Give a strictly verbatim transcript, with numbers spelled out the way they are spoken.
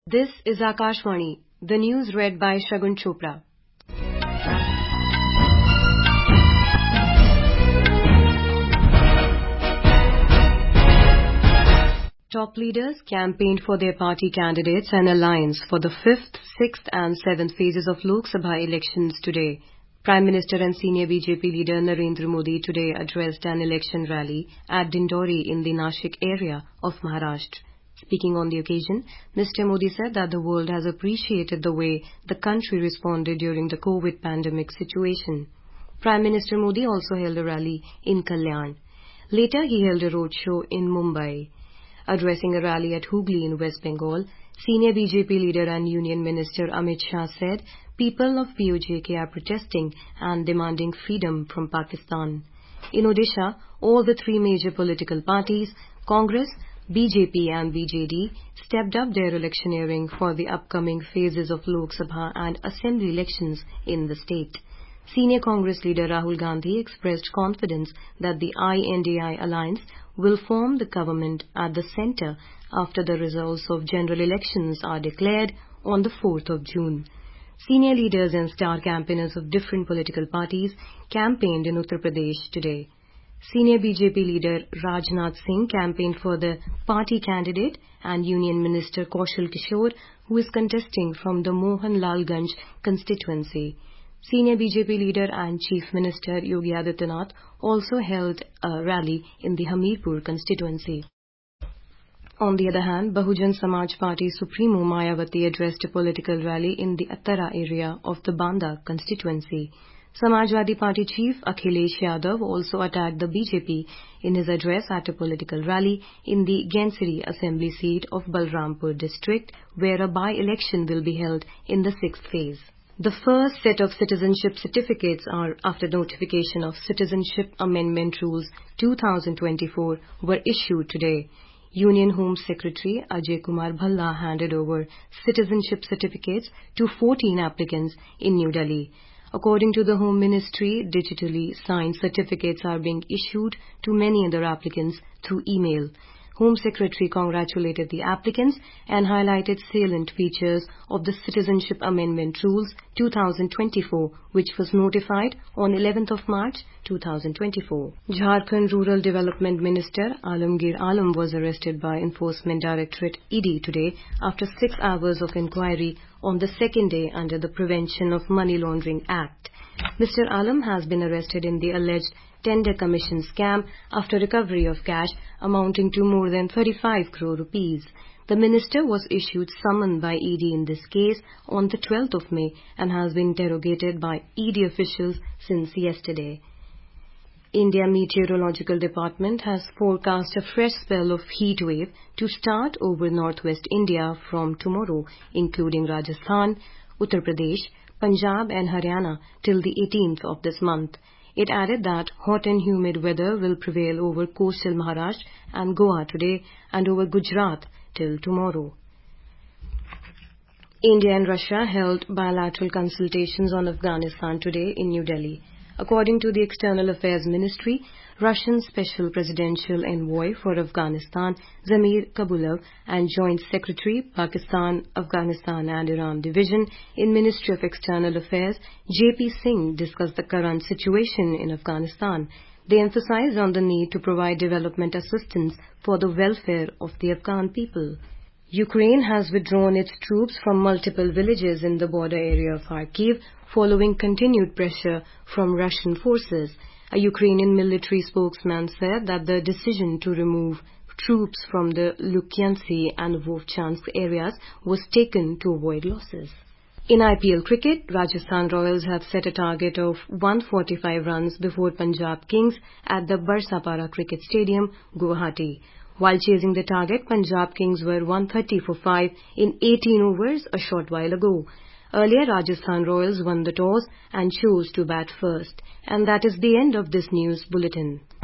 This is Akashvani, the news read by Shagun Chopra. Top leaders campaigned for their party candidates and alliance for the fifth, sixth and seventh phases of Lok Sabha elections today. Prime Minister and senior B J P leader Narendra Modi today addressed an election rally at Dindori in the Nashik area of Maharashtra. Speaking on the occasion, Mister Modi said that the world has appreciated the way the country responded during the COVID pandemic situation. Prime Minister Modi also held a rally in Kalyan. Later, he held a roadshow in Mumbai. Addressing a rally at Hooghly in West Bengal, senior B J P leader and Union Minister Amit Shah said people of P O J K are protesting and demanding freedom from Pakistan. In Odisha, all the three major political parties, Congress, B J P and B J D, stepped up their electioneering for the upcoming phases of Lok Sabha and Assembly elections in the state. Senior Congress leader Rahul Gandhi expressed confidence that the I N D I alliance will form the government at the centre after the results of general elections are declared on the fourth of June. Senior leaders and star campaigners of different political parties campaigned in Uttar Pradesh today. Senior B J P leader Rajnath Singh campaigned for the party candidate and Union Minister Kaushal Kishore, who is contesting from the Mohanlalganj constituency. Senior B J P leader and Chief Minister Yogi Adityanath also held a rally in the Hamirpur constituency. On the other hand, Bahujan Samaj Party Supremo Mayawati addressed a political rally in the Attara area of the Banda constituency. Samajwadi Party chief Akhilesh Yadav also attacked the B J P in his address at a political rally in the Gensiri assembly seat of Balrampur district, where a by-election will be held in the sixth phase. The first set of citizenship certificates are after notification of Citizenship Amendment Rules two thousand twenty-four were issued today. Union Home Secretary Ajay Kumar Bhalla handed over citizenship certificates to fourteen applicants in New Delhi. According to the Home Ministry, digitally signed certificates are being issued to many other applicants through email. Home Secretary congratulated the applicants and highlighted salient features of the Citizenship Amendment Rules two thousand twenty-four, which was notified on eleventh of March two thousand twenty-four. Jharkhand Rural Development Minister Alamgir Alam was arrested by Enforcement Directorate E D today after six hours of inquiry on the second day under the Prevention of Money Laundering Act. Mister Alam has been arrested in the alleged tender commission scam after recovery of cash amounting to more than thirty-five crore rupees. The minister was issued summon by E D in this case on the twelfth of May and has been interrogated by E D officials since yesterday. India Meteorological Department has forecast a fresh spell of heat wave to start over northwest India from tomorrow, including Rajasthan, Uttar Pradesh, Punjab and Haryana till the eighteenth of this month. It added that hot and humid weather will prevail over coastal Maharashtra and Goa today and over Gujarat till tomorrow. India and Russia held bilateral consultations on Afghanistan today in New Delhi. According to the External Affairs Ministry, Russian Special Presidential Envoy for Afghanistan Zamir Kabulov and Joint Secretary Pakistan, Afghanistan and Iran Division in Ministry of External Affairs J P Singh discussed the current situation in Afghanistan. They emphasized on the need to provide development assistance for the welfare of the Afghan people. Ukraine has withdrawn its troops from multiple villages in the border area of Kharkiv following continued pressure from Russian forces. A Ukrainian military spokesman said that the decision to remove troops from the Lukyansk and Vovchansk areas was taken to avoid losses. In I P L cricket, Rajasthan Royals have set a target of one hundred forty-five runs before Punjab Kings at the Barsapara Cricket Stadium, Guwahati. While chasing the target, Punjab Kings were one hundred thirty for five in eighteen overs a short while ago. Earlier, Rajasthan Royals won the toss and chose to bat first. And that is the end of this news bulletin.